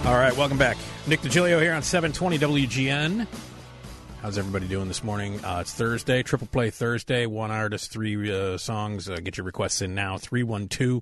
All right, welcome back. Nick DiGilio here on 720 WGN. How's everybody doing this morning? It's Thursday, Triple Play Thursday. One artist, three songs. Get your requests in now. 312-981-7200.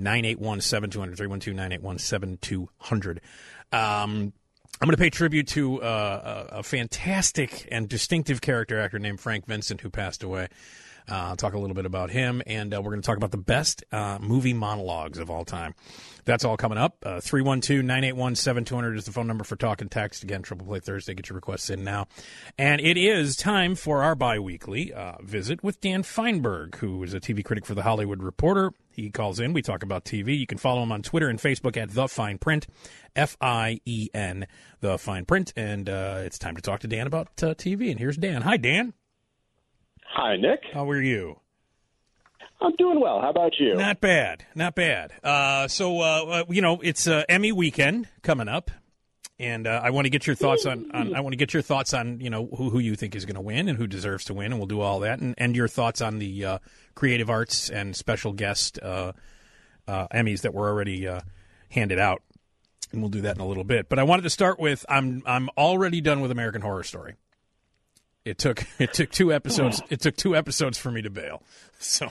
312-981-7200. I'm going to pay tribute to a fantastic and distinctive character actor named Frank Vincent who passed away. I'll talk a little bit about him, and we're going to talk about the best movie monologues of all time. That's all coming up. 312-981-7200 is the phone number for talk and text. Again, Triple Play Thursday. Get your requests in now. And it is time for our bi-weekly visit with Dan Feinberg, who is a TV critic for The Hollywood Reporter. He calls in. We talk about TV. You can follow him on Twitter and Facebook at The Fine Print, F-I-E-N, The Fine Print. And it's time to talk to Dan about TV. And here's Dan. Hi, Dan. Hi, Nick. How are you? I'm doing well. How about you? Not bad. Not bad. It's Emmy weekend coming up, and I want to get your thoughts on who you think is going to win and who deserves to win, and we'll do all that, and your thoughts on the creative arts and special guest Emmys that were already handed out, and we'll do that in a little bit. But I wanted to start with I'm already done with American Horror Story. It took 2 episodes. It took 2 episodes for me to bail. So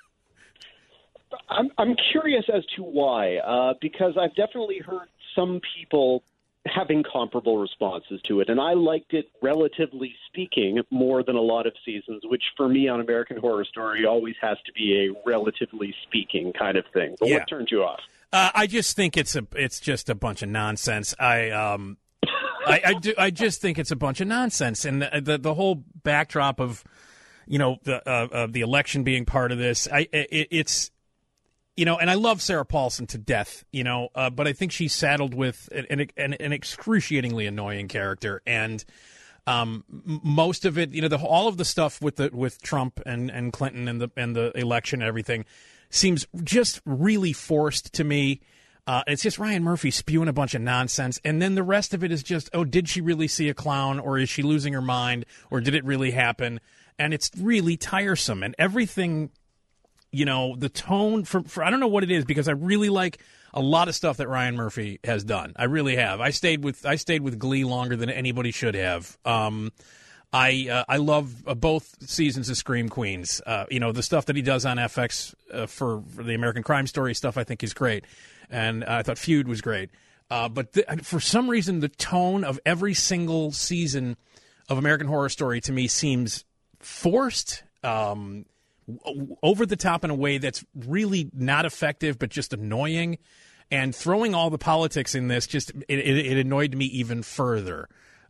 I'm curious as to why, because I've definitely heard some people having comparable responses to it, and I liked it, relatively speaking, more than a lot of seasons, which for me on American Horror Story always has to be a relatively speaking kind of thing. But What turned you off? I just think it's just a bunch of nonsense. I just think it's a bunch of nonsense, and the whole backdrop of, the election being part of this. It's and I love Sarah Paulson to death, but I think she's saddled with an excruciatingly annoying character, and most of it, all of the stuff with Trump and Clinton and the election and everything seems just really forced to me. It's just Ryan Murphy spewing a bunch of nonsense, and then the rest of it is just, did she really see a clown, or is she losing her mind, or did it really happen? And it's really tiresome, and everything, the tone for I don't know what it is, because I really like a lot of stuff that Ryan Murphy has done. I really have. I stayed with Glee longer than anybody should have. I love both seasons of Scream Queens. The stuff that he does on FX for the American Crime Story stuff, I think is great. And I thought Feud was great. But for some reason, the tone of every single season of American Horror Story to me seems forced, over the top in a way that's really not effective, but just annoying. And throwing all the politics in this, it annoyed me even further.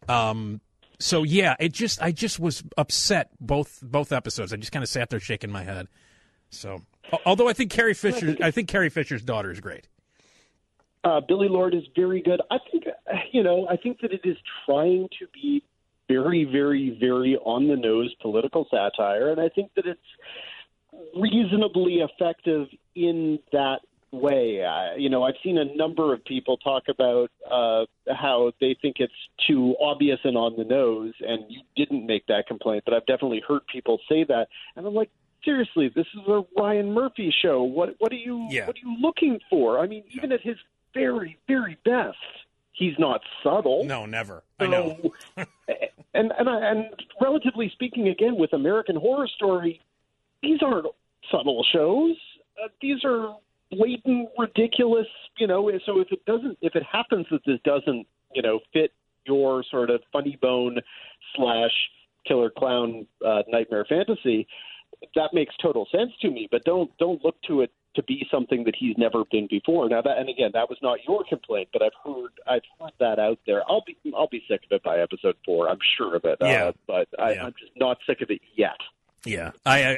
So yeah, I just was upset both episodes. I just kind of sat there shaking my head. So, although I think Carrie Fisher's daughter is great. Billy Lord is very good. I think that it is trying to be very, very, very on the nose political satire, and I think that it's reasonably effective in that way. I've seen a number of people talk about how they think it's too obvious and on the nose, and you didn't make that complaint, but I've definitely heard people say that, and I'm like, seriously, this is a Ryan Murphy show. What are you looking for? I mean, even at his very, very best, he's not subtle. No, never. So, I know. and relatively speaking, again, with American Horror Story, these aren't subtle shows. These are blatant, ridiculous. So if it happens that this doesn't, fit your sort of funny bone / killer clown nightmare fantasy, that makes total sense to me. But don't look to it to be something that he's never been before. Now that was not your complaint, but I've heard that out there. I'll be sick of it by episode 4. I'm sure of it. Yeah. I'm just not sick of it yet. Yeah,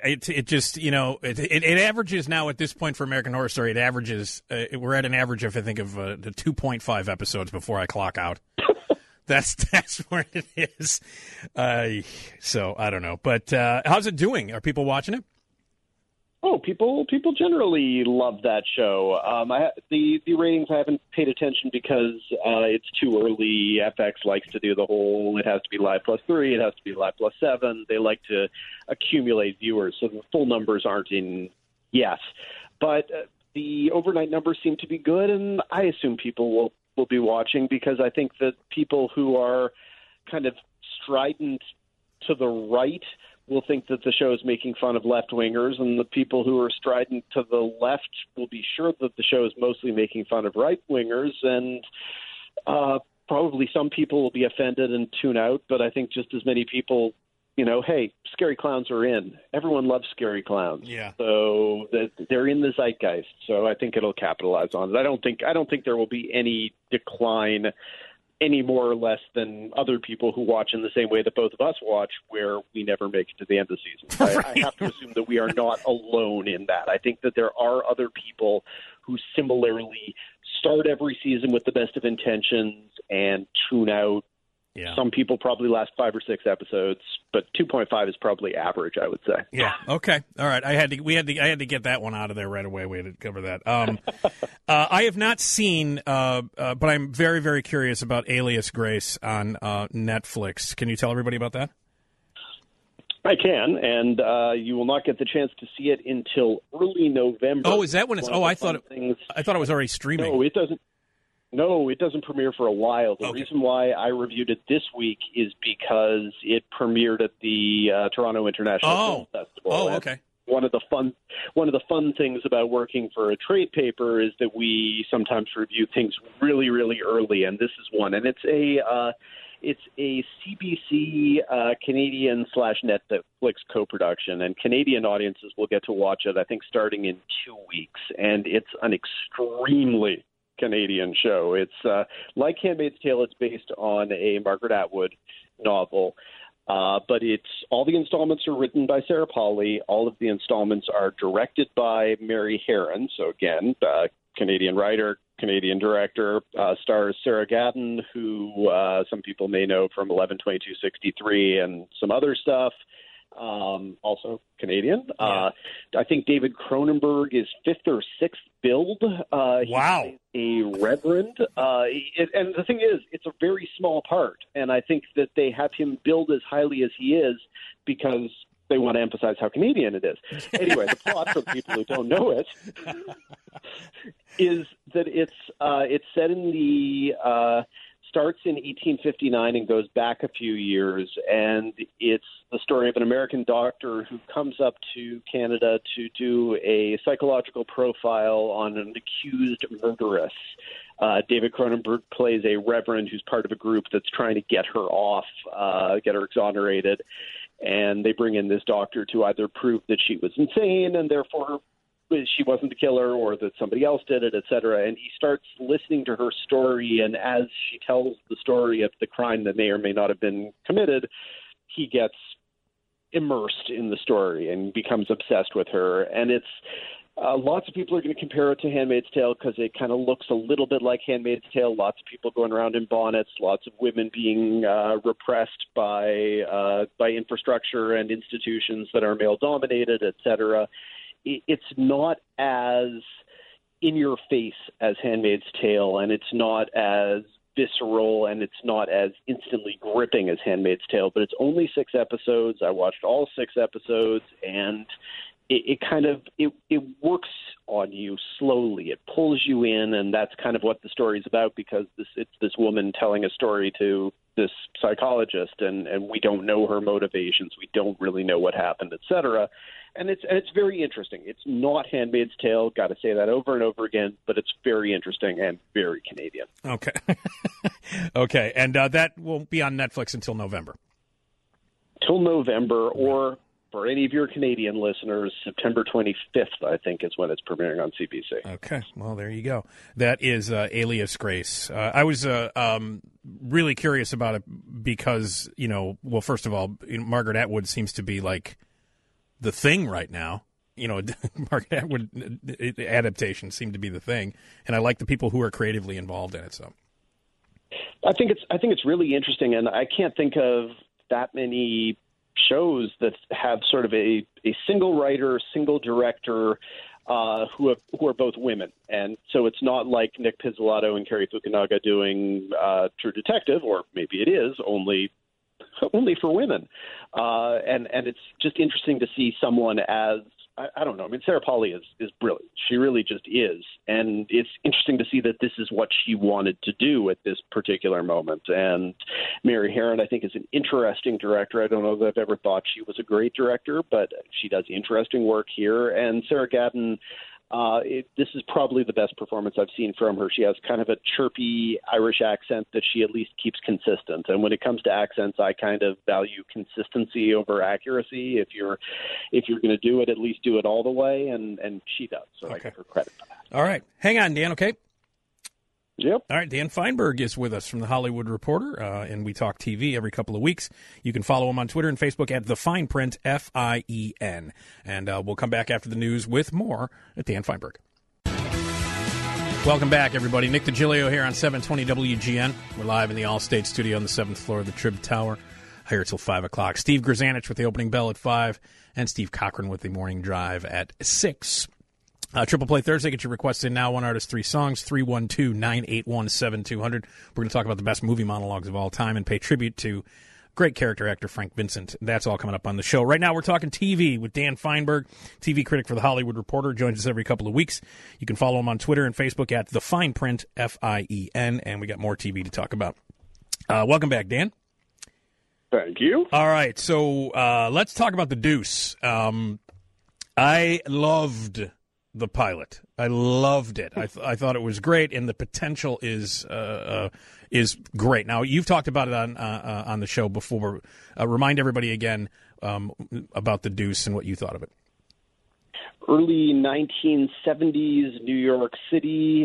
it averages now at this point for American Horror Story. It averages. We're at an average of, I think, of the 2.5 episodes before I clock out. That's where it is. So I don't know, but how's it doing? Are people watching it? Oh, people generally love that show. The ratings, I haven't paid attention because it's too early. FX likes to do the whole, it has to be Live Plus 3, it has to be Live Plus 7. They like to accumulate viewers, so the full numbers aren't in yet. But the overnight numbers seem to be good, and I assume people will will be watching, because I think that people who are kind of strident to the right will think that the show is making fun of left-wingers, and the people who are strident to the left will be sure that the show is mostly making fun of right-wingers, and probably some people will be offended and tune out, but I think just as many people, hey, scary clowns are in. Everyone loves scary clowns. Yeah. So they're in the zeitgeist, so I think it'll capitalize on it. I don't think there will be any decline any more or less than other people who watch in the same way that both of us watch, where we never make it to the end of the season. Right. I have to assume that we are not alone in that. I think that there are other people who similarly start every season with the best of intentions and tune out. Yeah. Some people probably last 5 or 6 episodes, but 2.5 is probably average, I would say. Yeah. Okay. All right. I had to get that one out of there right away. We had to cover that. I have not seen, but I'm very, very curious about Alias Grace on Netflix. Can you tell everybody about that? I can, and you will not get the chance to see it until early November. Oh, is that when it's? Oh, I thought it was already streaming. No, it doesn't. No, it doesn't premiere for a while. The reason why I reviewed it this week is because it premiered at the Toronto International Film Festival. Oh, okay. One of the fun things about working for a trade paper is that we sometimes review things really, really early, and this is one. And it's a CBC Canadian / Netflix co-production, and Canadian audiences will get to watch it, I think, starting in 2 weeks. And it's an extremely Canadian show. It's like Handmaid's Tale. It's based on a Margaret Atwood novel, but it's all the installments are written by Sarah Polley. All of the installments are directed by Mary Herron. So again, Canadian writer, Canadian director, stars Sarah Gadon, who some people may know from 11/22/63 and some other stuff. Also Canadian. Yeah. I think David Cronenberg is 5th or 6th billed. Wow. He's a reverend. And the thing is, it's a very small part. And I think that they have him billed as highly as he is because they want to emphasize how Canadian it is. Anyway, the plot, for the people who don't know it, is that it's set in the starts in 1859 and goes back a few years, and it's the story of an American doctor who comes up to Canada to do a psychological profile on an accused murderess. David Cronenberg plays a reverend who's part of a group that's trying to get her off, get her exonerated, and they bring in this doctor to either prove that she was insane and therefore she wasn't the killer, or that somebody else did it, et cetera. And he starts listening to her story, and as she tells the story of the crime that may or may not have been committed, he gets immersed in the story and becomes obsessed with her. And it's lots of people are going to compare it to Handmaid's Tale because it kind of looks a little bit like Handmaid's Tale. Lots of people going around in bonnets, lots of women being repressed by infrastructure and institutions that are male-dominated, et cetera. It's not as in your face as Handmaid's Tale, and it's not as visceral, and it's not as instantly gripping as Handmaid's Tale, but it's only 6 episodes. I watched all 6 episodes, and it works on you slowly. It pulls you in, and that's kind of what the story's about, because it's this woman telling a story to this psychologist, and we don't know her motivations. We don't really know what happened, et cetera. And it's very interesting. It's not Handmaid's Tale, got to say that over and over again, but it's very interesting and very Canadian. Okay. Okay, and that will be on Netflix until November. Till November, or for any of your Canadian listeners, September 25th, I think, is when it's premiering on CBC. Okay, well, there you go. That is Alias Grace. I was really curious about it because, well, first of all, Margaret Atwood seems to be like the thing right now. Margaret Atwood adaptations seem to be the thing, and I like the people who are creatively involved in it. So, I think it's really interesting, and I can't think of that many shows that have sort of a single writer, single director who are both women. And so it's not like Nick Pizzolatto and Cary Fukunaga doing True Detective, or maybe it is only for women. And it's just interesting to see someone as I don't know. I mean, Sarah Polley is brilliant. She really just is. And it's interesting to see that this is what she wanted to do at this particular moment. And Mary Herron, I think, is an interesting director. I don't know that I've ever thought she was a great director, but she does interesting work here. And Sarah Gadon, this is probably the best performance I've seen from her. She has kind of a chirpy Irish accent that she at least keeps consistent. And when it comes to accents, I kind of value consistency over accuracy. If you're going to do it, at least do it all the way. And she does. So okay. I give her credit for that. All right. Hang on, Dan, okay? Yep. All right, Dan Feinberg is with us from The Hollywood Reporter, and we talk TV every couple of weeks. You can follow him on Twitter and Facebook at The Fine Print, F-I-E-N. And we'll come back after the news with more at Dan Feinberg. Welcome back, everybody. Nick DiGilio here on 720 WGN. We're live in the Allstate studio on the 7th floor of the Trib Tower. Here till 5 o'clock. Steve Grzanich with the opening bell at 5, and Steve Cochran with the morning drive at 6. Triple Play Thursday, get your requests in now. One artist, 3 songs, 312-981-7200. We're going to talk about the best movie monologues of all time and pay tribute to great character actor Frank Vincent. That's all coming up on the show. Right now, we're talking TV with Dan Feinberg, TV critic for The Hollywood Reporter. Joins us every couple of weeks. You can follow him on Twitter and Facebook at The Fine Print, F-I-E-N, and we got more TV to talk about. Welcome back, Dan. Thank you. All right, so let's talk about The Deuce. I loved the pilot. I loved it. I thought it was great, and the potential is great. Now, you've talked about it on the show before. Remind everybody again about The Deuce and what you thought of it. Early 1970s New York City,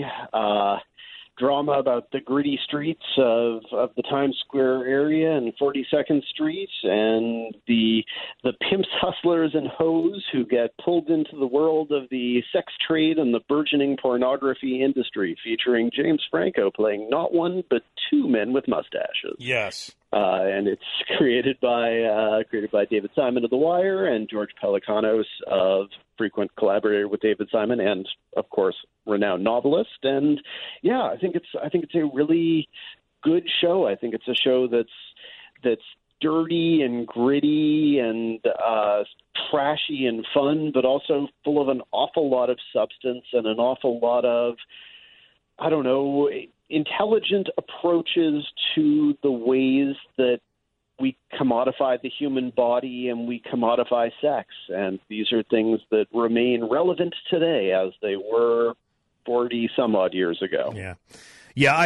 drama about the gritty streets of the Times Square area and 42nd Street, and the pimps, hustlers, and hoes who get pulled into the world of the sex trade and the burgeoning pornography industry, featuring James Franco playing not one but 2 men with mustaches. Yes. And it's created by David Simon of The Wire and George Pelecanos, of frequent collaborator with David Simon, and of course renowned novelist. And yeah, I think it's a really good show. I think it's a show that's dirty and gritty and trashy and fun, but also full of an awful lot of substance and an awful lot of, I don't know, intelligent approaches to the ways that we commodify the human body and we commodify sex. And these are things that remain relevant today as they were 40 some odd years ago. Yeah. Yeah,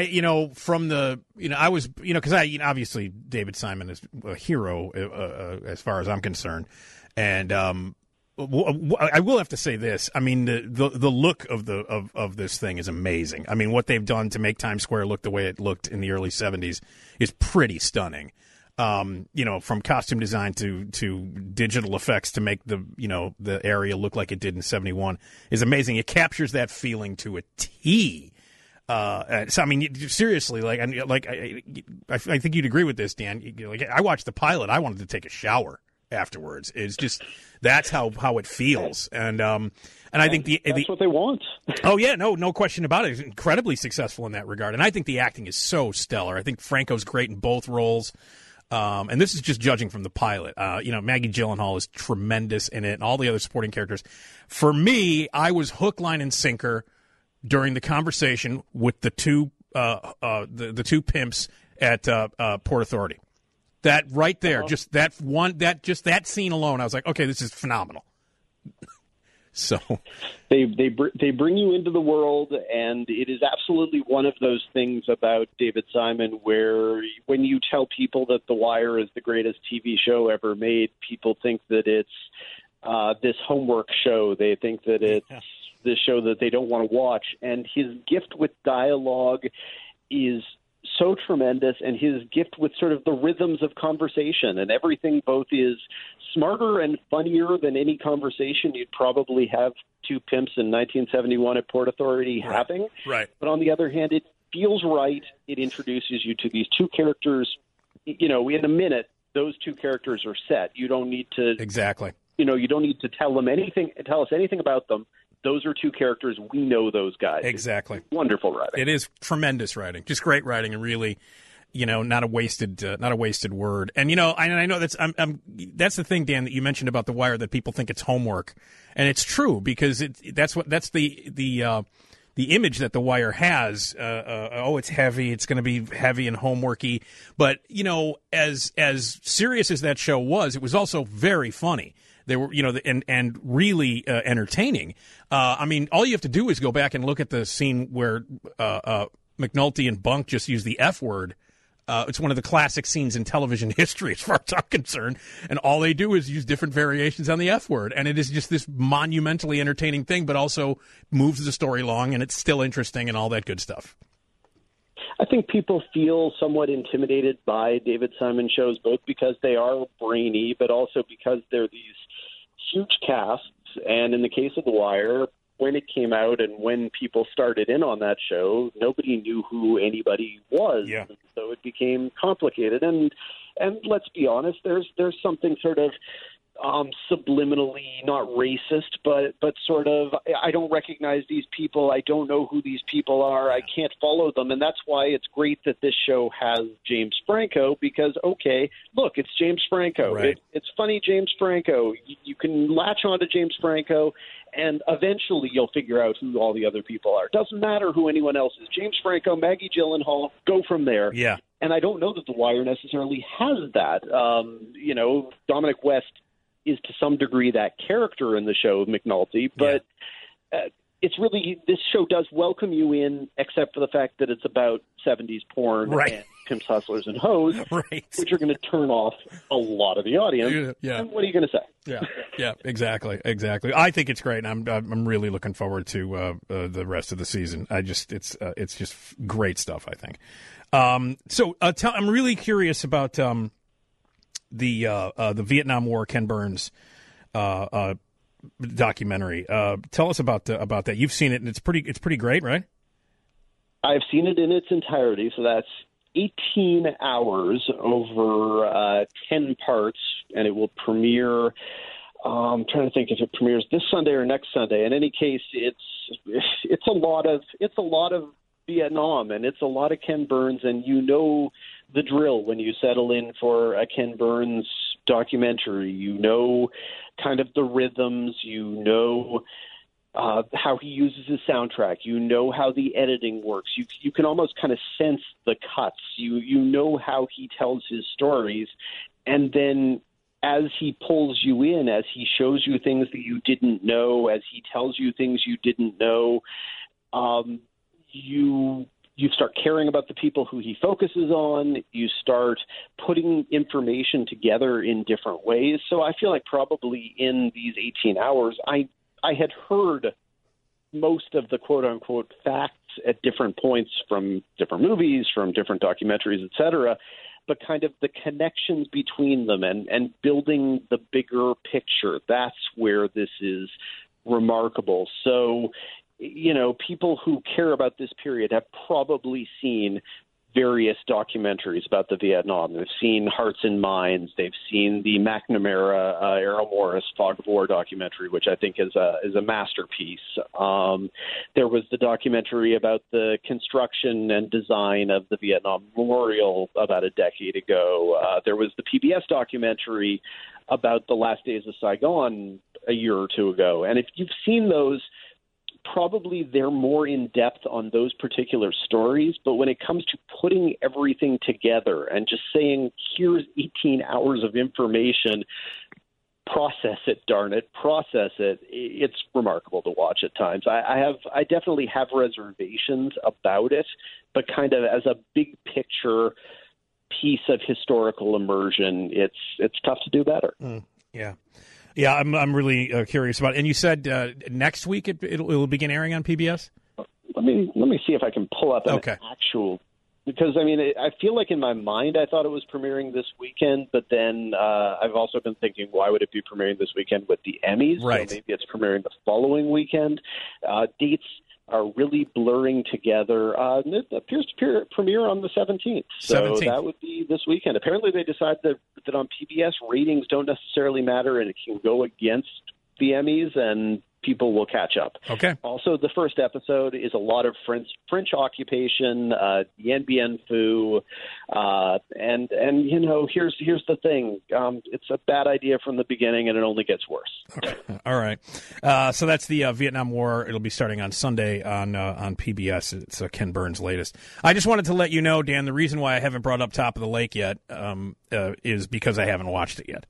I was, because obviously David Simon is a hero as far as I'm concerned. And I will have to say this. I mean, the look of this thing is amazing. I mean, what they've done to make Times Square look the way it looked in the early 70s is pretty stunning. From costume design to digital effects to make the area look like it did in 71 is amazing. It captures that feeling to a T. So I mean, seriously, I think you'd agree with this, Dan. I watched the pilot. I wanted to take a shower afterwards. It's just that's how it feels, and I think that's what they want. Oh yeah, no question about it. It's incredibly successful in that regard, and I think the acting is so stellar. I think Franco's great in both roles. And this is just judging from the pilot. Maggie Gyllenhaal is tremendous in it, and all the other supporting characters. For me, I was hook, line, and sinker during the conversation with the two pimps at Port Authority. That right there, just that scene alone, I was like, okay, this is phenomenal. So they bring you into the world, and it is absolutely one of those things about David Simon where when you tell people that The Wire is the greatest TV show ever made, people think that it's this homework show. They think that it's this show that they don't want to watch. And his gift with dialogue is so tremendous, and his gift with sort of the rhythms of conversation, and everything both is smarter and funnier than any conversation you'd probably have 2 pimps in 1971 at Port Authority having. Right. But on the other hand, it feels right. It introduces you to these 2 characters. In a minute, those 2 characters are set. You don't need to exactly. You don't need to tell us anything about them. Those are 2 characters. We know those guys. Exactly. It's wonderful writing. It is tremendous writing. Just great writing, and really, not a wasted word. And I know that's the thing, Dan, that you mentioned about The Wire, that people think it's homework, and it's true because that's the image that The Wire has. It's heavy. It's going to be heavy and homeworky. But as serious as that show was, it was also very funny. They were, and really entertaining. All you have to do is go back and look at the scene where McNulty and Bunk just use the F word. It's one of the classic scenes in television history, as far as I'm concerned. And all they do is use different variations on the F word. And it is just this monumentally entertaining thing, but also moves the story along, and it's still interesting and all that good stuff. I think people feel somewhat intimidated by David Simon shows, both because they are brainy, but also because they're these huge casts. And in the case of The Wire, when it came out and when people started in on that show, nobody knew who anybody was. Yeah. So it became complicated. And let's be honest, there's something sort of subliminally, not racist, but sort of, I don't recognize these people. I don't know who these people are. I can't follow them. And that's why it's great that this show has James Franco, because, okay, look, it's James Franco. Right. It's funny James Franco. You can latch on to James Franco, and eventually you'll figure out who all the other people are. Doesn't matter who anyone else is. James Franco, Maggie Gyllenhaal, go from there. Yeah. And I don't know that The Wire necessarily has that. Dominic West is to some degree that character in the show of McNulty, but it's really, this show does welcome you in, except for the fact that it's about 70s porn and pimps, hustlers, and hoes, which are going to turn off a lot of the audience. Yeah. And what are you going to say? Yeah, exactly. I think it's great, and I'm really looking forward to the rest of the season. It's just great stuff, I think. I'm really curious about the Vietnam War Ken Burns documentary. Tell us about that. You've seen it, and it's pretty great, right? I've seen it in its entirety, so that's 18 hours over 10 parts, and it will premiere. I'm trying to think if it premieres this Sunday or next Sunday. In any case, it's a lot of Vietnam, and it's a lot of Ken Burns, and the drill when you settle in for a Ken Burns documentary. Kind of the rhythms, how he uses his soundtrack, how the editing works. You can almost kind of sense the cuts. You know how he tells his stories, and then as he pulls you in, as he shows you things that you didn't know, as he tells you things you didn't know, you start caring about the people who he focuses on. You start putting information together in different ways. So I feel like probably in these 18 hours, I had heard most of the quote-unquote facts at different points from different movies, from different documentaries, et cetera, but kind of the connections between them and building the bigger picture. That's where this is remarkable. So, people who care about this period have probably seen various documentaries about the Vietnam. They've seen Hearts and Minds. They've seen the McNamara, Errol Morris Fog of War documentary, which I think is a masterpiece. There was the documentary about the construction and design of the Vietnam Memorial about a decade ago. There was the PBS documentary about the last days of Saigon a year or two ago. And if you've seen those, probably they're more in depth on those particular stories. But when it comes to putting everything together and just saying, here's 18 hours of information, process it, darn it, process it, it's remarkable to watch at times. I definitely have reservations about it, but kind of as a big picture piece of historical immersion, it's tough to do better. Yeah, I'm really curious about it. And you said next week it'll begin airing on PBS? Let me see if I can pull up an actual, because I feel like in my mind I thought it was premiering this weekend, but then I've also been thinking, why would it be premiering this weekend with the Emmys? Right. So maybe it's premiering the following weekend. Dates are really blurring together. It appears to premiere on the 17th. So that would be this weekend. Apparently they decided that on PBS ratings don't necessarily matter, and it can go against the Emmys, and people will catch up. Okay. Also, the first episode is a lot of French occupation, Bien Bien Phu, and here's the thing: it's a bad idea from the beginning, and it only gets worse. Okay. All right. So that's the Vietnam War. It'll be starting on Sunday on PBS. It's Ken Burns' latest. I just wanted to let you know, Dan, the reason why I haven't brought up Top of the Lake yet is because I haven't watched it yet.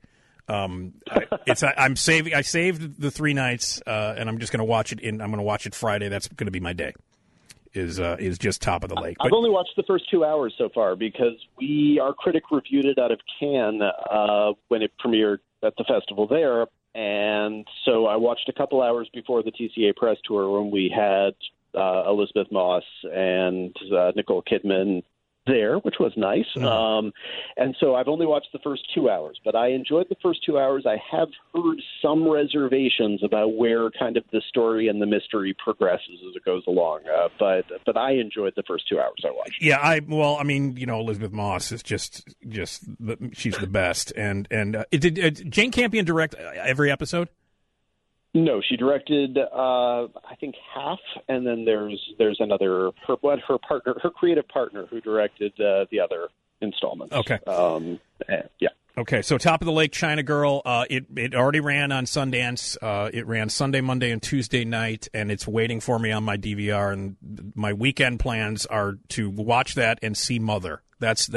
I saved the 3 nights, and I'm just going to watch it. I'm going to watch it Friday. That's going to be my day. Is just Top of the Lake. I've only watched the first 2 hours so far because our critic reviewed it out of Cannes when it premiered at the festival there, and so I watched a couple hours before the TCA press tour when we had Elizabeth Moss and Nicole Kidman there, which was nice. And so I've only watched the first 2 hours, but I enjoyed the first 2 hours. I have heard some reservations about where kind of the story and the mystery progresses as it goes along. But I enjoyed the first 2 hours I watched. Yeah, Elizabeth Moss is she's the best. And did Jane Campion direct every episode? No, she directed, I think half, and then there's another her creative partner who directed the other installments. Okay. Yeah. Okay, so Top of the Lake, China Girl. It already ran on Sundance. It ran Sunday, Monday, and Tuesday night, and it's waiting for me on my DVR. And my weekend plans are to watch that and see Mother. That's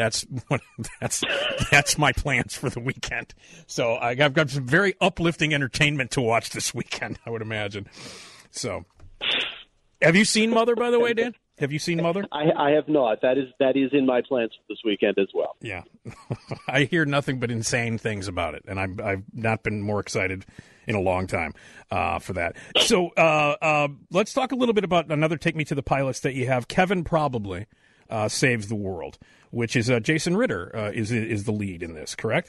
my plans for the weekend. So I've got some very uplifting entertainment to watch this weekend, I would imagine. So, have you seen Mother, by the way, Dan? Have you seen Mother? I have not. That is in my plans for this weekend as well. Yeah, I hear nothing but insane things about it, and I've not been more excited in a long time for that. So let's talk a little bit about another Take Me to the Pilots that you have. Kevin Probably Saves the World, which is Jason Ritter is the lead in this, correct?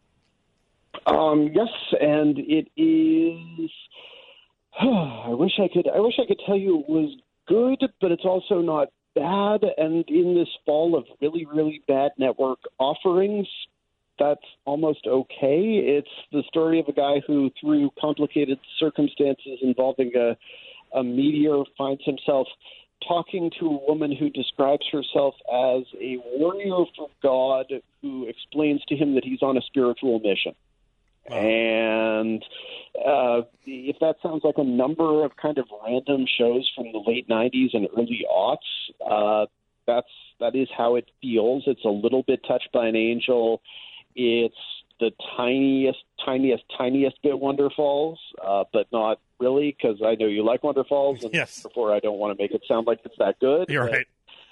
Yes, and it is. I wish I could tell you it was good, but it's also not bad. And in this fall of really, really bad network offerings, that's almost okay. It's the story of a guy who, through complicated circumstances involving a meteor, finds himself talking to a woman who describes herself as a warrior for God who explains to him that he's on a spiritual mission. Wow. And if that sounds like a number of kind of random shows from the late 90s and early aughts, that is how it feels. It's a little bit touched by an angel. It's the tiniest bit Wonder Falls, but not really, because I know you like Wonder Falls, and yes. Therefore I don't want to make it sound like it's that good. You're right.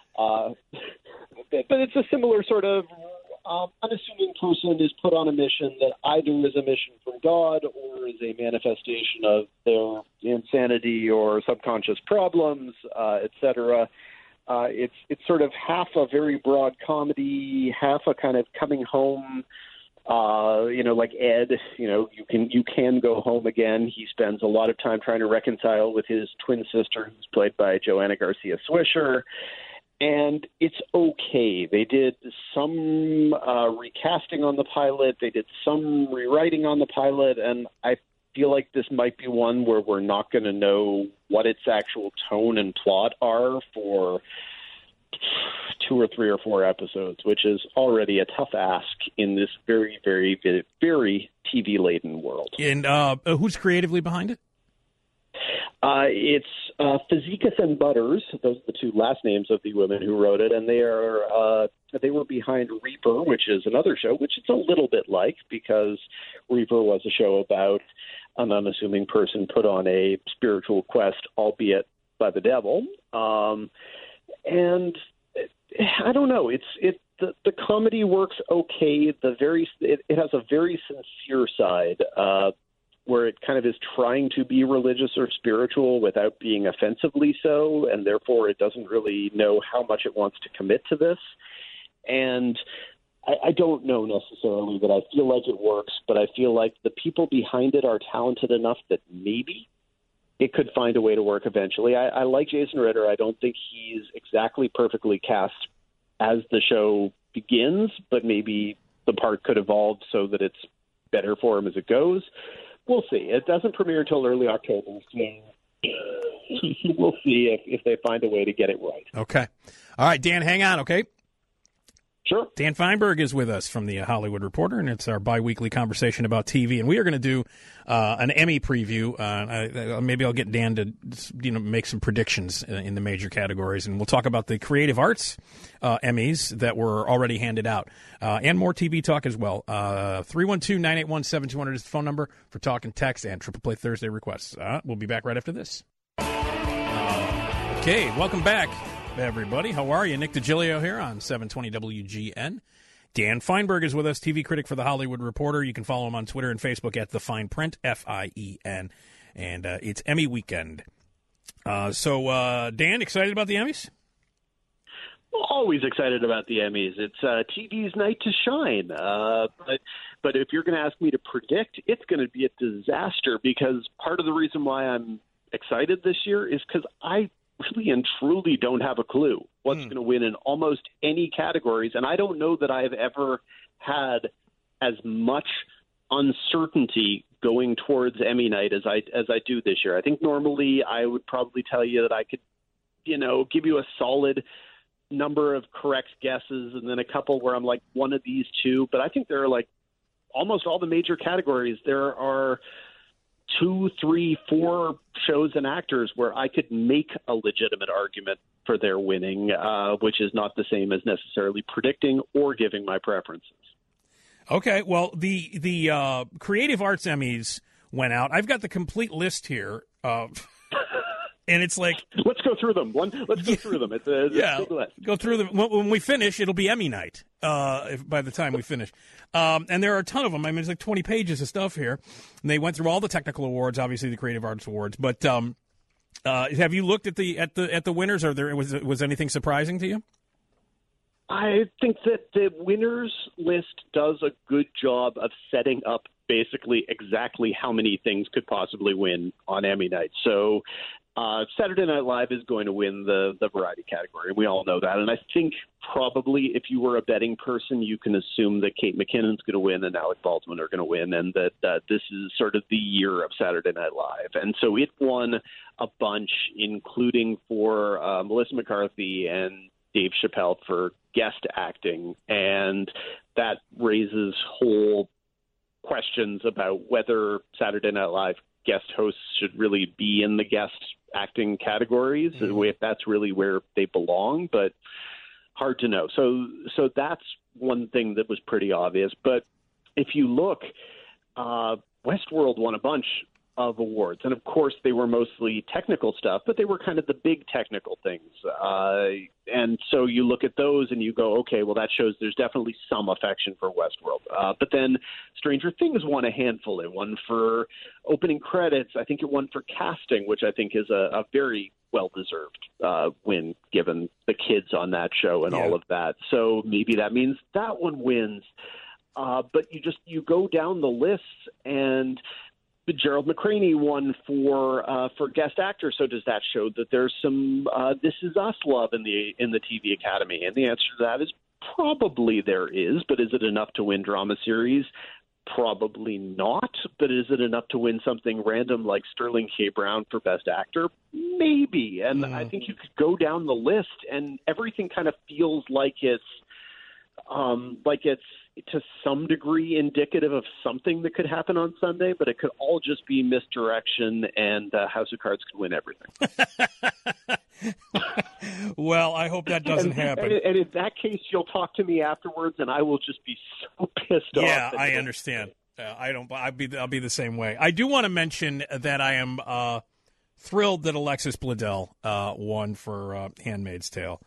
But it's a similar sort of unassuming person is put on a mission that either is a mission from God or is a manifestation of their insanity or subconscious problems, etc. It's sort of half a very broad comedy, half a kind of coming home. Like Ed, you can go home again. He spends a lot of time trying to reconcile with his twin sister, who's played by Joanna Garcia Swisher. And it's okay. They did some recasting on the pilot. They did some rewriting on the pilot. And I feel like this might be one where we're not going to know what its actual tone and plot are for 2 or 3 or 4 episodes, which is already a tough ask in this very, very, very, very TV-laden world. And who's creatively behind it? It's Fazekas and Butters. Those are the 2 last names of the women who wrote it, and they were behind Reaper, which is another show, which it's a little bit like, because Reaper was a show about an unassuming person put on a spiritual quest, albeit by the devil. And I don't know. The comedy works okay. It has a very sincere side. Where it kind of is trying to be religious or spiritual without being offensively so, and therefore it doesn't really know how much it wants to commit to this. And I don't know necessarily that I feel like it works, but I feel like the people behind it are talented enough that maybe it could find a way to work eventually. I like Jason Ritter. I don't think he's exactly perfectly cast as the show begins, but maybe the part could evolve so that it's better for him as it goes. we'll see. It doesn't premiere until early October, so we'll see if they find a way to get it right. Okay. All right, Dan, hang on, okay? Sure. Dan Feinberg is with us from the Hollywood Reporter, and it's our biweekly conversation about TV. And we are going to do an Emmy preview. Maybe I'll get Dan to make some predictions in the major categories, and we'll talk about the Creative Arts Emmys that were already handed out, and more TV talk as well. 312-981-7200 is the phone number for talk and text and Triple Play Thursday requests. We'll be back right after this. Okay, welcome back, everybody. How are you? Nick DiGilio here on 720 WGN. Dan Feinberg is with us, TV critic for The Hollywood Reporter. You can follow him on Twitter and Facebook at The Fine Print, F-I-E-N. And it's Emmy weekend. So, Dan, excited about the Emmys? Always excited about the Emmys. It's TV's night to shine. But if you're going to ask me to predict, it's going to be a disaster, because part of the reason why I'm excited this year is because I really and truly don't have a clue what's going to win in almost any categories. And I don't know that I've ever had as much uncertainty going towards Emmy night as I do this year. I think normally I would probably tell you that I could, give you a solid number of correct guesses and then a couple where I'm like one of these two. But I think there are almost all the major categories. There are 2, 3, 4 shows and actors where I could make a legitimate argument for their winning, which is not the same as necessarily predicting or giving my preferences. Okay, well, the Creative Arts Emmys went out. I've got the complete list here, and it's like... Let's go through them. Let's go through them. It's a big list. Go through them. When we finish, it'll be Emmy night by the time we finish. And there are a ton of them. I mean, it's like 20 pages of stuff here. And they went through all the technical awards, obviously the Creative Arts Awards. But have you looked at the winners? Or was anything surprising to you? I think that the winners list does a good job of setting up basically exactly how many things could possibly win on Emmy night. So Saturday Night Live is going to win the variety category, and we all know that. And I think probably if you were a betting person, you can assume that Kate McKinnon's going to win and Alec Baldwin are going to win, and that this is sort of the year of Saturday Night Live. And so it won a bunch, including for Melissa McCarthy and Dave Chappelle for guest acting, and that raises whole questions about whether Saturday Night Live guest hosts should really be in the guest acting categories, if that's really where they belong, but hard to know. So that's one thing that was pretty obvious. But if you look, Westworld won a bunch of awards, and of course they were mostly technical stuff, but they were kind of the big technical things. And so you look at those and you go, okay, well, that shows there's definitely some affection for Westworld. But then Stranger Things won a handful. It won for opening credits. I think it won for casting, which I think is a very well-deserved win, given the kids on that show and all of that. So maybe that means that one wins. But you go down the list, and Gerald McCraney won for guest actor. So does that show that there's some This Is Us love in the TV Academy? And the answer to that is probably there is. But is it enough to win drama series? Probably not. But is it enough to win something random like Sterling K. Brown for best actor? Maybe. And I think you could go down the list, and everything kind of feels like it's to some degree indicative of something that could happen on Sunday, but it could all just be misdirection, and House of Cards could win everything. Well, I hope that doesn't happen. And in that case, you'll talk to me afterwards, and I will just be so pissed off. Yeah, I understand. I'll be the same way. I do want to mention that I am thrilled that Alexis Bledel won for Handmaid's Tale.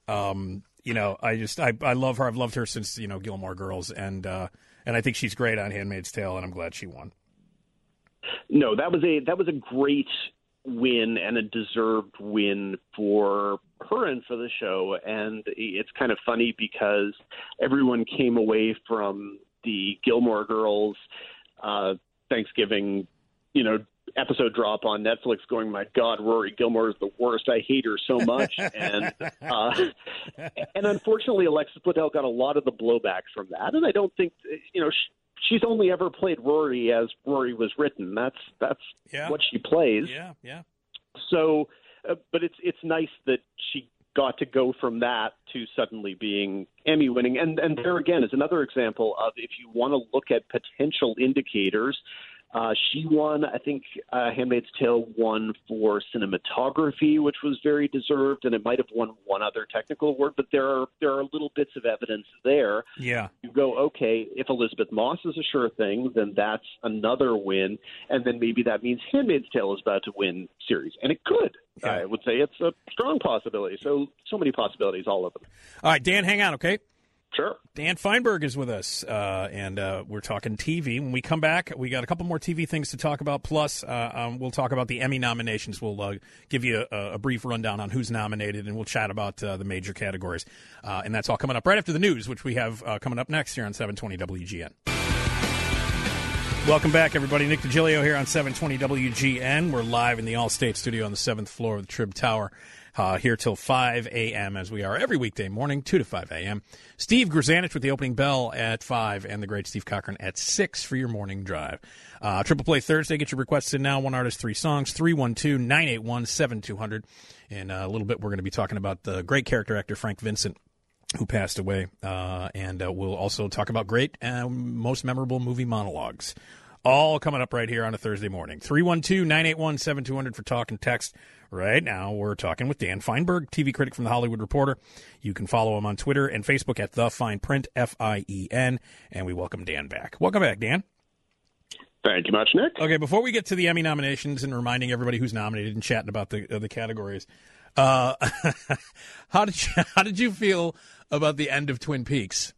I love her. I've loved her since Gilmore Girls, and I think she's great on Handmaid's Tale, and I'm glad she won. No, that was a great win and a deserved win for her and for the show. And it's kind of funny because everyone came away from the Gilmore Girls Thanksgiving, episode drop on Netflix going, my God, Rory Gilmore is the worst. I hate her so much. And unfortunately, Alexis Bledel got a lot of the blowback from that. And I don't think, she's only ever played Rory as Rory was written. That's what she plays. Yeah. So, but it's nice that she got to go from that to suddenly being Emmy winning. And there again is another example of, if you want to look at potential indicators, she won, I think Handmaid's Tale won for cinematography, which was very deserved, and it might have won one other technical award, but there are little bits of evidence there. Yeah. You go, okay, if Elizabeth Moss is a sure thing, then that's another win, and then maybe that means Handmaid's Tale is about to win series, and it could. Yeah. I would say it's a strong possibility. So many possibilities, all of them. All right, Dan, hang on, okay? Sure. Dan Feinberg is with us, and we're talking TV. When we come back, we got a couple more TV things to talk about, plus we'll talk about the Emmy nominations. We'll give you a brief rundown on who's nominated, and we'll chat about the major categories. And that's all coming up right after the news, which we have coming up next here on 720 WGN. Welcome back, everybody. Nick DiGilio here on 720 WGN. We're live in the Allstate studio on the 7th floor of the Trib Tower. Here till 5 a.m. as we are every weekday morning, 2 to 5 a.m. Steve Grzanich with the opening bell at 5 and the great Steve Cochran at 6 for your morning drive. Triple Play Thursday. Get your requests in now. One artist, 3 songs, 312-981-7200. In a little bit, we're going to be talking about the great character actor Frank Vincent, who passed away. And we'll also talk about great most memorable movie monologues. All coming up right here on a Thursday morning. 312-981-7200 for talk and text. Right now, we're talking with Dan Feinberg, TV critic from The Hollywood Reporter. You can follow him on Twitter and Facebook at The Fine Print, F-I-E-N. And we welcome Dan back. Welcome back, Dan. Thank you much, Nick. Okay, before we get to the Emmy nominations and reminding everybody who's nominated and chatting about the categories, how did you feel about the end of Twin Peaks?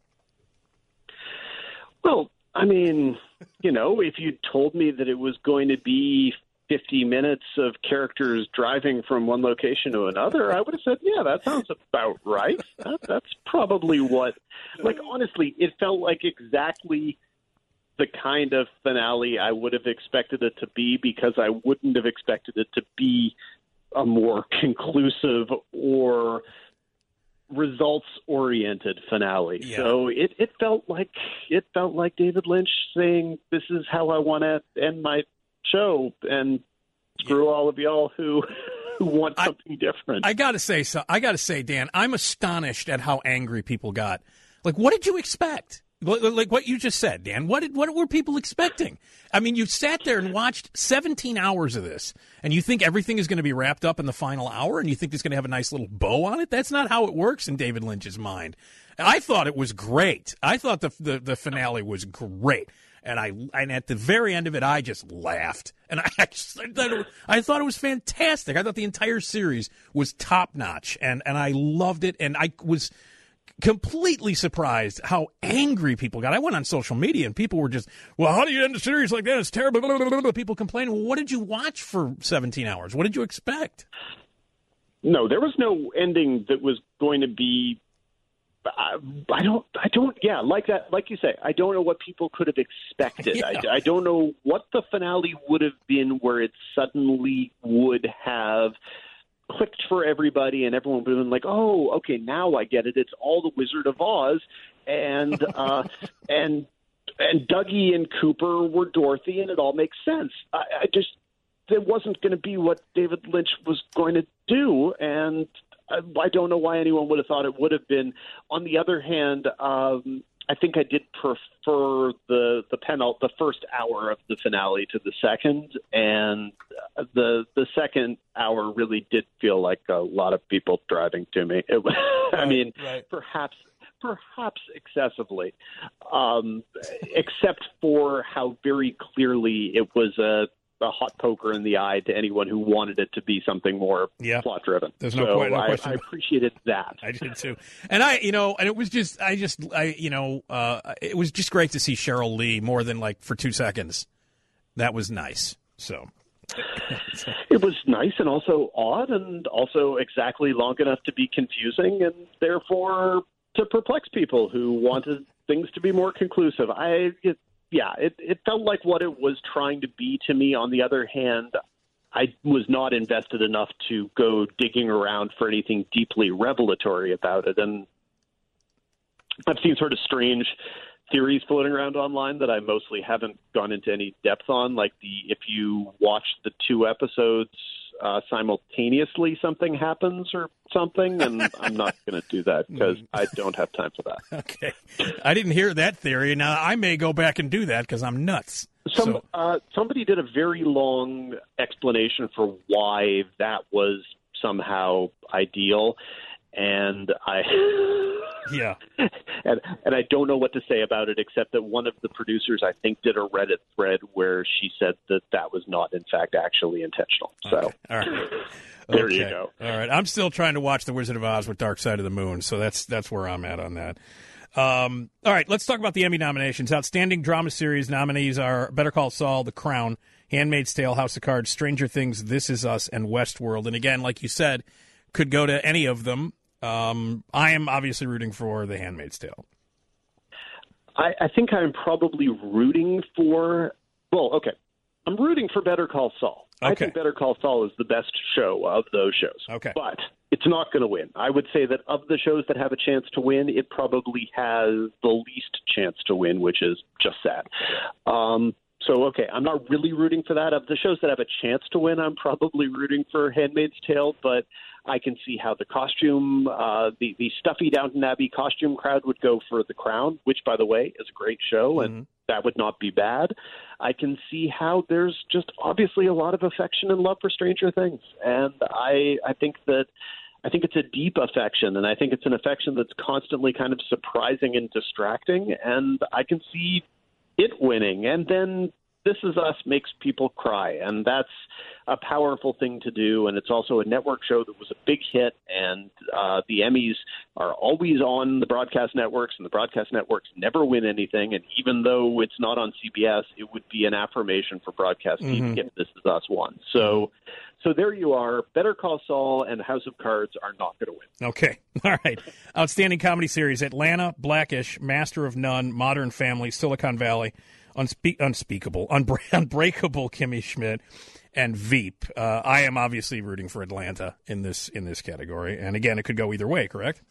Well, I mean, if you told me that it was going to be 50 minutes of characters driving from one location to another, I would have said, yeah, that sounds about right. That's probably what, honestly, it felt like exactly the kind of finale I would have expected it to be, because I wouldn't have expected it to be a more conclusive or results-oriented finale. Yeah. So it felt like David Lynch saying, "This is how I want to end my show, and screw all of y'all who want something different." I gotta say, Dan, I'm astonished at how angry people got. What did you expect? Like what you just said, Dan. What were people expecting? I mean, you sat there and watched 17 hours of this, and you think everything is going to be wrapped up in the final hour, and you think it's going to have a nice little bow on it? That's not how it works in David Lynch's mind. I thought it was great. I thought the finale was great, and at the very end of it, I just laughed, and I thought it was fantastic. I thought the entire series was top notch, and I loved it, and I was completely surprised how angry people got. I went on social media and people were just, well, how do you end a series like that? It's terrible. Blah, blah, blah, blah. People complaining. Well, what did you watch for 17 hours? What did you expect? No, there was no ending that was going to be, like that. Like you say, I don't know what people could have expected. Yeah. I don't know what the finale would have been where it suddenly would have clicked for everybody, and everyone would have been like, "Oh, okay, now I get it. It's all the Wizard of Oz," and and Dougie and Cooper were Dorothy, and it all makes sense. I just, it wasn't going to be what David Lynch was going to do, and I don't know why anyone would have thought it would have been. On the other hand, I think I did prefer the first hour of the finale to the second, and the second hour really did feel like a lot of people driving to me. Right. Perhaps excessively, except for how very clearly it was a hot poker in the eye to anyone who wanted it to be something more plot driven. There's no question. I appreciated that. I did too. And it was just, it was just great to see Cheryl Lee more than for 2 seconds. That was nice. So it was nice and also odd, and also exactly long enough to be confusing, and therefore to perplex people who wanted things to be more conclusive. It felt like what it was trying to be to me. On the other hand, I was not invested enough to go digging around for anything deeply revelatory about it. And I've seen sort of strange theories floating around online that I mostly haven't gone into any depth on, like if you watch the 2 episodes simultaneously, something happens or something, and I'm not going to do that because I don't have time for that. Okay. I didn't hear that theory. Now, I may go back and do that because I'm nuts. Somebody did a very long explanation for why that was somehow ideal, and yeah, and I don't know what to say about it except that one of the producers, I think, did a Reddit thread where she said that was not, in fact, actually intentional. So, okay. All right. There you go. All right, I'm still trying to watch The Wizard of Oz with Dark Side of the Moon, so that's where I'm at on that. All right, let's talk about the Emmy nominations. Outstanding Drama Series nominees are Better Call Saul, The Crown, Handmaid's Tale, House of Cards, Stranger Things, This Is Us, and Westworld. And again, like you said, could go to any of them. I am obviously rooting for The Handmaid's Tale. I think I'm probably rooting for, I'm rooting for Better Call Saul. Okay. I think Better Call Saul is the best show of those shows. Okay. But it's not going to win. I would say that of the shows that have a chance to win, it probably has the least chance to win, which is just sad. I'm not really rooting for that. Of the shows that have a chance to win, I'm probably rooting for Handmaid's Tale, but I can see how the costume, the stuffy Downton Abbey costume crowd would go for The Crown, which, by the way, is a great show, and that would not be bad. I can see how there's just obviously a lot of affection and love for Stranger Things, and I think it's a deep affection, and I think it's an affection that's constantly kind of surprising and distracting, and I can see it winning. And then This Is Us makes people cry, and that's a powerful thing to do, and it's also a network show that was a big hit, and the Emmys are always on the broadcast networks, and the broadcast networks never win anything, and even though it's not on CBS, it would be an affirmation for broadcast TV if This Is Us won. So there you are. Better Call Saul and House of Cards are not going to win. Okay. All right. Outstanding Comedy Series: Atlanta, Blackish, Master of None, Modern Family, Silicon Valley, Unbreakable Kimmy Schmidt, and Veep. I am obviously rooting for Atlanta in this category, and again, it could go either way. Correct?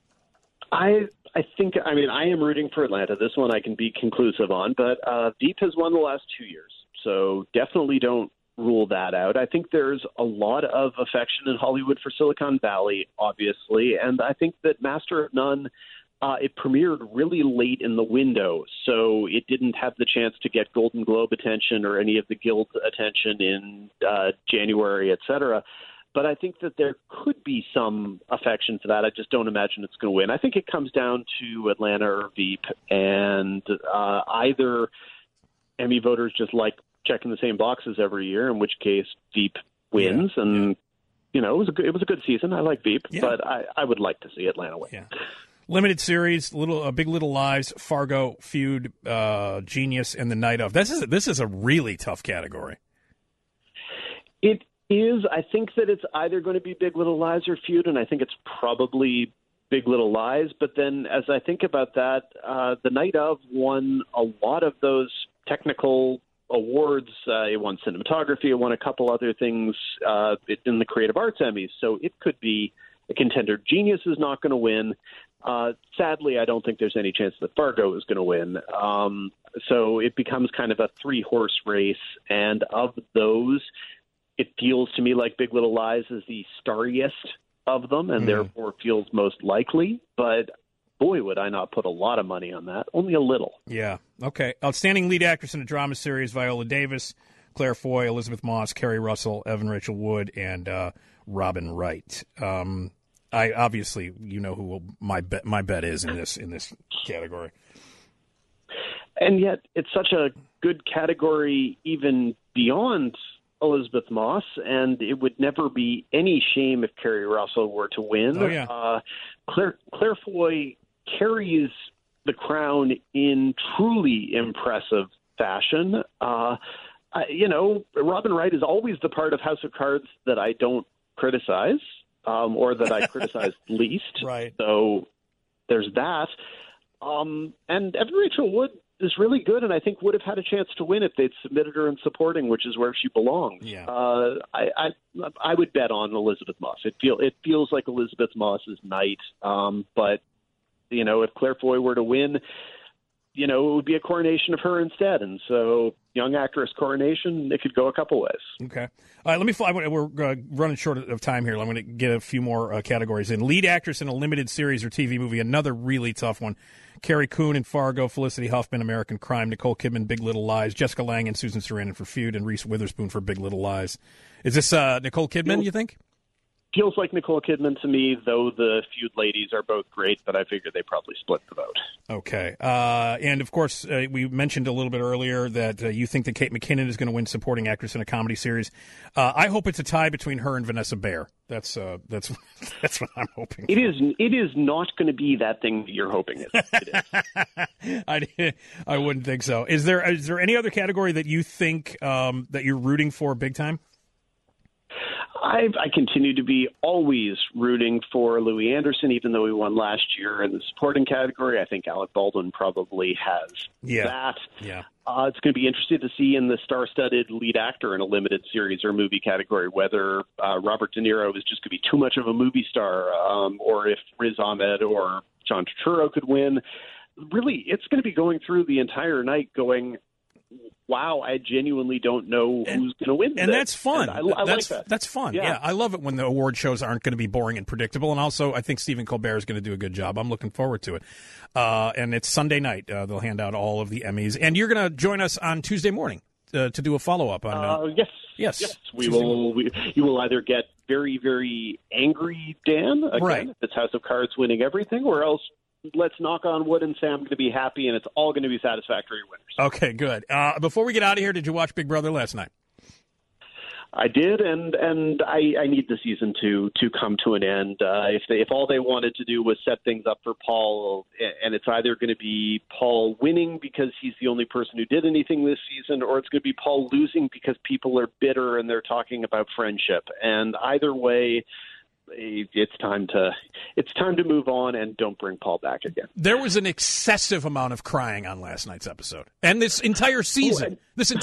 I am rooting for Atlanta. This one I can be conclusive on, but Veep has won the last 2 years, so definitely don't rule that out. I think there's a lot of affection in Hollywood for Silicon Valley, obviously, and I think that Master of None. It premiered really late in the window, so it didn't have the chance to get Golden Globe attention or any of the Guild attention in January, et cetera. But I think that there could be some affection for that. I just don't imagine it's going to win. I think it comes down to Atlanta or Veep, and either Emmy voters just like checking the same boxes every year, in which case Veep wins, and it was a good season. I like Veep, but I would like to see Atlanta win. Yeah. Limited series, Big Little Lies, Fargo, Feud, Genius, and The Night Of. This is a really tough category. It is. I think that it's either going to be Big Little Lies or Feud, and I think it's probably Big Little Lies. But then as I think about that, The Night Of won a lot of those technical awards. It won cinematography. It won a couple other things in the Creative Arts Emmys. So it could be a contender. Genius is not going to win. Sadly, I don't think there's any chance that Fargo is going to win. So it becomes kind of a 3-horse race. And of those, it feels to me like Big Little Lies is the starriest of them and therefore feels most likely. But boy, would I not put a lot of money on that. Only a little. Yeah. Okay. Outstanding lead actress in a drama series: Viola Davis, Claire Foy, Elizabeth Moss, Kerry Russell, Evan Rachel Wood, and Robin Wright. I obviously, who my bet is in this category. And yet it's such a good category even beyond Elizabeth Moss, and it would never be any shame if Kerry Russell were to win. Oh, yeah. Claire Foy carries the crown in truly impressive fashion. Robin Wright is always the part of House of Cards that I don't criticize. Or that I criticize least. Right. So there's that. And Evan Rachel Wood is really good, and I think would have had a chance to win if they'd submitted her in supporting, which is where she belongs. Yeah. I would bet on Elizabeth Moss. It feels like Elizabeth Moss's night. But if Claire Foy were to win, it would be a coronation of her instead. And so young actress coronation, it could go a couple ways. Okay. All right, let me fly. We're running short of time here. I'm going to get a few more categories in. Lead actress in a limited series or TV movie, another really tough one. Carrie Coon in Fargo, Felicity Huffman, American Crime, Nicole Kidman, Big Little Lies, Jessica Lange and Susan Sarandon for Feud, and Reese Witherspoon for Big Little Lies. Is this Nicole Kidman, you think? Feels like Nicole Kidman to me, though the Feud ladies are both great, but I figure they probably split the vote. Okay. And, of course, we mentioned a little bit earlier that you think that Kate McKinnon is going to win supporting actress in a comedy series. I hope it's a tie between her and Vanessa Bayer. That's what I'm hoping. It is not going to be that thing that you're hoping it is. I wouldn't think so. Is there any other category that you think that you're rooting for big time? I continue to be always rooting for Louis Anderson, even though he won last year in the supporting category. I think Alec Baldwin probably has that. Yeah. It's going to be interesting to see in the star-studded lead actor in a limited series or movie category whether Robert De Niro is just going to be too much of a movie star, or if Riz Ahmed or John Turturro could win. Really, it's going to be going through the entire night going, wow, I genuinely don't know who's going to win. And that's fun. I like that. That's fun. Yeah, I love it when the award shows aren't going to be boring and predictable. And also, I think Stephen Colbert is going to do a good job. I'm looking forward to it. And it's Sunday night. They'll hand out all of the Emmys. And you're going to join us on Tuesday morning to do a follow-up on Yes. You will either get very, very angry Dan, again, right. if it's House of Cards winning everything, or else let's knock on wood and say I'm going to be happy and it's all going to be satisfactory winners. Okay, good. Before we get out of here, did you watch Big Brother last night? I did, and I need the season to come to an end. If all they wanted to do was set things up for Paul, and it's either going to be Paul winning because he's the only person who did anything this season, or it's going to be Paul losing because people are bitter and they're talking about friendship. And either way, it's time to move on and don't bring Paul back again. There was an excessive amount of crying on last night's episode, and this entire season.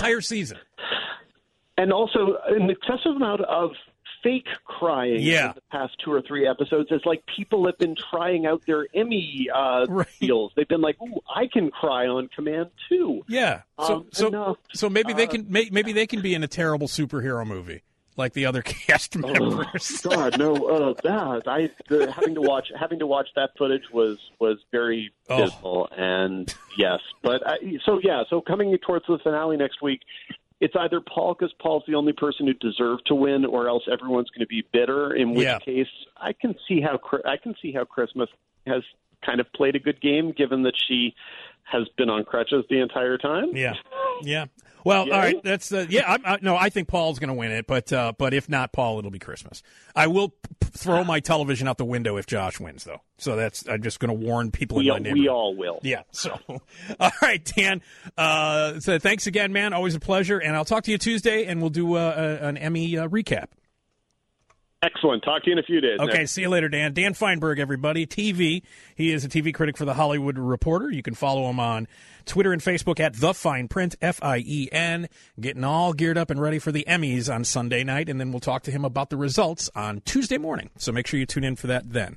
And also an excessive amount of fake crying in the past 2 or 3 episodes. It's like people have been trying out their Emmy deals. They've been like, "Ooh, I can cry on command too." Yeah. So maybe they can be in a terrible superhero movie like the other cast members. Oh, God, no! Having to watch that footage was very dismal. And yes, but so coming towards the finale next week. It's either Paul because Paul's the only person who deserved to win, or else everyone's going to be bitter. In which case, I can see how Christmas has kind of played a good game, given that she has been on crutches the entire time. Yeah. Well, all right. That's I think Paul's going to win it, but if not Paul, it'll be Christmas. I will throw my television out the window if Josh wins, though. So I'm just going to warn people in my neighborhood. We all will. Yeah. So, all right, Dan. So thanks again, man. Always a pleasure. And I'll talk to you Tuesday, and we'll do an Emmy recap. Excellent. Talk to you in a few days. Okay, Nick. See you later, Dan. Dan Feinberg, everybody. TV. He is a TV critic for The Hollywood Reporter. You can follow him on Twitter and Facebook at The Fine Print, FIEN. Getting all geared up and ready for the Emmys on Sunday night, and then we'll talk to him about the results on Tuesday morning. So make sure you tune in for that then.